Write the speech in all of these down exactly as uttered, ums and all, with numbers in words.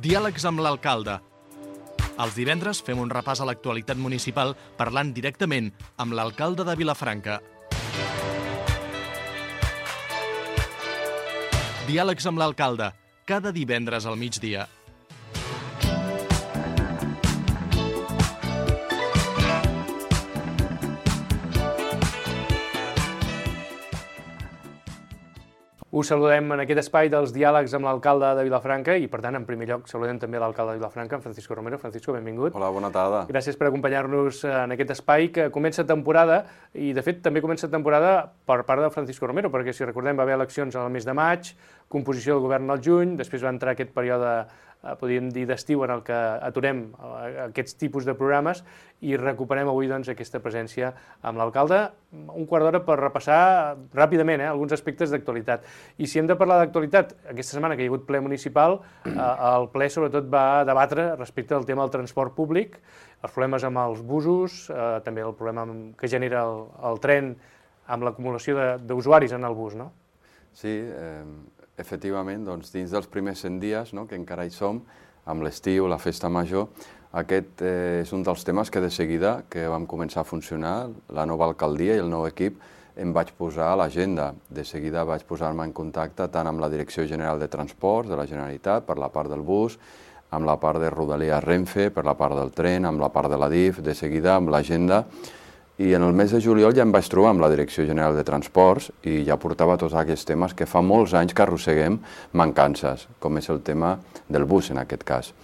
Diàlegs amb l'alcalde. Els divendres fem un repàs a l'actualitat municipal parlant directament amb l'alcalde de Vilafranca. Diàlegs amb l'alcalde, cada divendres al migdia. Us saludem en aquest espai dels diàlegs amb l'alcalde de Vilafranca i, per tant, en primer lloc, saludem també l'alcalde de Vilafranca, en Francisco Romero. Francisco, benvingut. Hola, bona tarda. Gràcies per acompanyar-nos en aquest espai que comença temporada i, de fet, també comença temporada per part de Francisco Romero, perquè, si recordem, va haver eleccions al mes de maig, composició del govern al juny, després va entrar aquest període, podríem dir, d'estiu en el que aturem aquests tipus de programes i recuperem avui doncs, aquesta presència amb l'alcalde. Un quart d'hora per repassar ràpidament eh, alguns aspectes d'actualitat. I si hem de parlar d'actualitat, aquesta setmana que hi ha hagut ple municipal, eh, el ple sobretot va debatre respecte al tema del transport públic, els problemes amb els busos, eh, també el problema que genera el, el tren amb l'acumulació d'usuaris en el bus, no? Sí, eh, efectivament, doncs, dins dels primers cent dies, no, que encara hi som, amb l'estiu, la festa major, aquest eh, és un dels temes que de seguida que vam començar a funcionar, la nova alcaldia i el nou equip, em vaig posar a l'agenda. De seguida vaig posar-me en contacte tant amb la Direcció General de Transports de la Generalitat, per la part del bus, amb la part de Rodalies Renfe, per la part del tren, amb la part de la D I F, de seguida amb l'agenda. I en el mes de juliol ja em vaig trobar amb la Direcció General de Transports i ja portava tots aquests temes que fa molts anys que arrosseguem mancances, com és el tema del bus en aquest cas.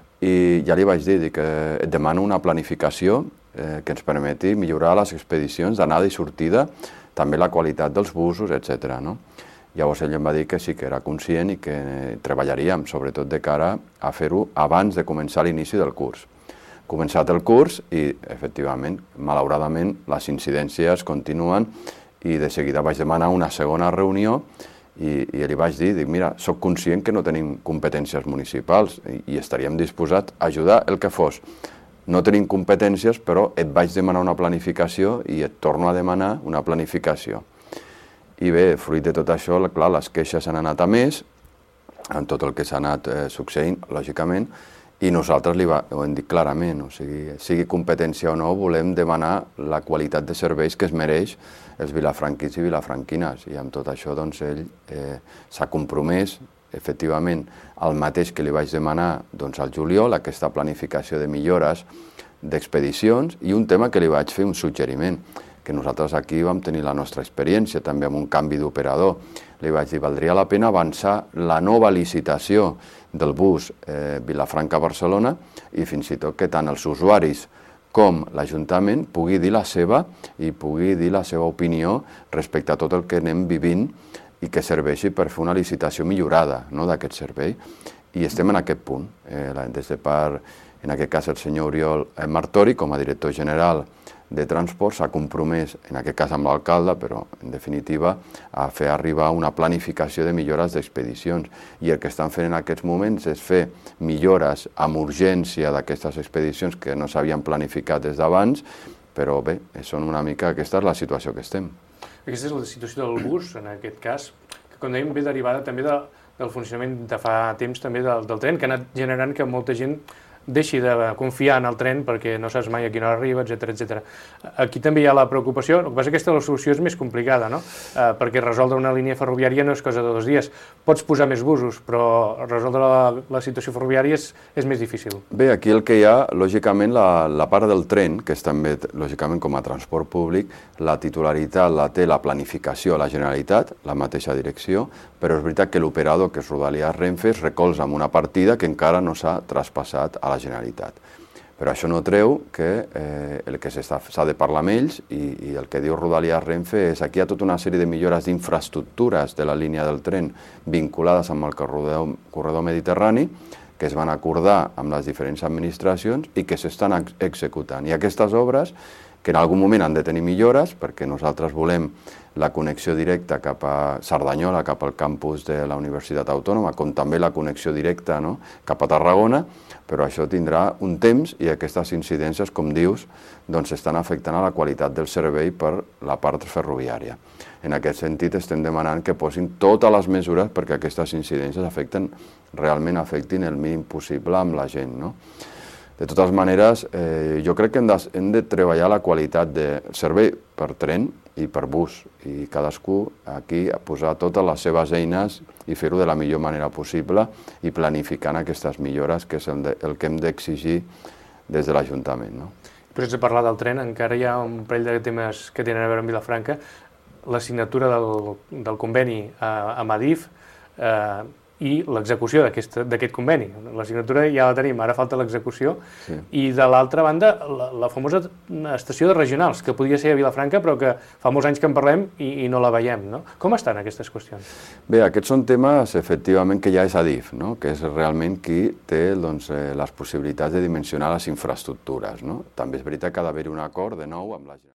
I ja li vaig dir que et demano una planificació eh, que ens permeti millorar les expedicions d'anada i sortida, també la qualitat dels busos, etcètera. No? Llavors ell em va dir que sí que era conscient i que treballaríem, sobretot de cara a fer-ho abans de començar l'inici del curs. Començat el curs i, efectivament, malauradament, les incidències continuen i de seguida vaig demanar una segona reunió i, i li vaig dir, dic, mira, soc conscient que no tenim competències municipals i, i estaríem disposats a ajudar el que fos. No tenim competències, però et vaig demanar una planificació i et torno a demanar una planificació. I bé, fruit de tot això, clar, les queixes han anat a més, en tot el que s'ha anat eh, succeint, lògicament, i nosaltres li va, ho hem dit clarament, o sigui, sigui competència o no, volem demanar la qualitat de serveis que es mereix els vilafranquins i vilafranquines. I amb tot això, doncs, ell eh, s'ha compromès, efectivament, el mateix que li vaig demanar doncs, al juliol, aquesta planificació de millores d'expedicions, i un tema que li vaig fer un suggeriment, que nosaltres aquí vam tenir la nostra experiència, també amb un canvi d'operador. Li vaig dir, valdria la pena avançar la nova licitació del bus eh, Vilafranca-Barcelona i fins i tot que tant els usuaris com l'Ajuntament pugui dir la seva i pugui dir la seva opinió respecte a tot el que anem vivint i que serveixi per fer una licitació millorada, no, d'aquest servei. I estem en aquest punt. Eh, des de part, en aquest cas, el senyor Oriol Martori, com a director general de Transport, s'ha compromès, en aquest cas amb l'alcalde, però en definitiva, a fer arribar una planificació de millores d'expedicions. I el que estan fent en aquests moments és fer millores amb urgència d'aquestes expedicions que no s'havien planificat des d'abans, però bé, són una mica, aquesta és la situació que estem. Aquesta és la situació del bus, en aquest cas, que com dèiem ve derivada també de, del funcionament de fa temps també del, del tren, que ha anat generant que molta gent deixi de confiar en el tren perquè no saps mai a quina hora arriba, etcètera, etcètera. Aquí també hi ha la preocupació, el que passa és que aquesta la solució és més complicada, no? Eh, perquè resoldre una línia ferroviària no és cosa de dos dies. Pots posar més busos, però resoldre la, la situació ferroviària és, és més difícil. Bé, aquí el que hi ha, lògicament, la, la part del tren, que és també, lògicament, com a transport públic, la titularitat la té la planificació a la Generalitat, la mateixa direcció, però és veritat que l'operador, que és Rodalies Renfe, es recolza amb una partida que encara no s'ha traspassat a la Generalitat. Però això no treu que eh, el que s'ha de parlar amb ells i, i el que diu Rodalies Renfe és que hi ha tota una sèrie de millores d'infraestructures de la línia del tren vinculades amb el corredor, corredor mediterrani que es van acordar amb les diferents administracions i que s'estan executant. I aquestes obres que en algun moment han de tenir millores, perquè nosaltres volem la connexió directa cap a Cerdanyola, cap al campus de la Universitat Autònoma, com també la connexió directa, no?, cap a Tarragona, però això tindrà un temps i aquestes incidències, com dius, doncs estan afectant a la qualitat del servei per la part ferroviària. En aquest sentit, estem demanant que posin totes les mesures perquè aquestes incidències afecten, realment afectin el mínim possible amb la gent, no? De totes maneres, eh, jo crec que hem de, hem de treballar la qualitat del servei per tren i per bus, i cadascú aquí a posar totes les seves eines i fer-ho de la millor manera possible i planificant aquestes millores, que és el, de, el que hem d'exigir des de l'Ajuntament, no? Però sense parlar del tren, encara hi ha un parell de temes que tenen a veure amb Vilafranca. La signatura del, del conveni a, a Adif eh, i l'execució d'aquest conveni. La signatura ja la tenim, ara falta l'execució. Sí. I de l'altra banda, la, la famosa estació de regionals, que podria ser a Vilafranca, però que fa molts anys que en parlem i, i no la veiem, no? Com estan aquestes qüestions? Bé, aquests són temes, efectivament, que ja és Adif, no?, que és realment qui té doncs, eh, les possibilitats de dimensionar les infraestructures, no? També és veritat que ha d'haver un acord, de nou, amb la